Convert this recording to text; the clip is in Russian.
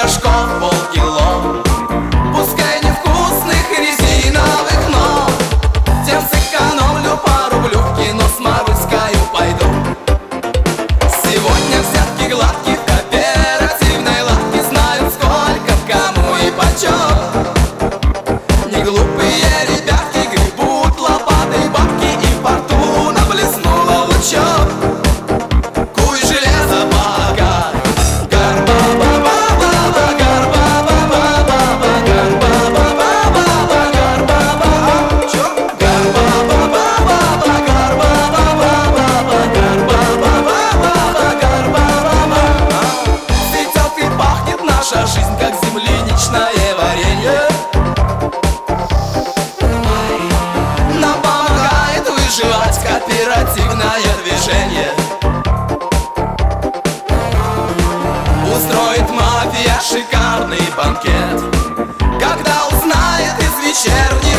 пирожков полкило. Пускай невкусных резиновых, но тем сэкономлю пару рублю, в кино с Марвельскою пойду. Сегодня взятки гладкие в кооперативной лавке, знают сколько кому и почем. Не глупые ребятки гребут лопатой бабки, и в порту наблеснуло лучом. Куй железо, бога, наша жизнь как земляничное варенье. Нам помогает выживать кооперативное движение. Устроит мафия шикарный банкет, когда узнает из вечерней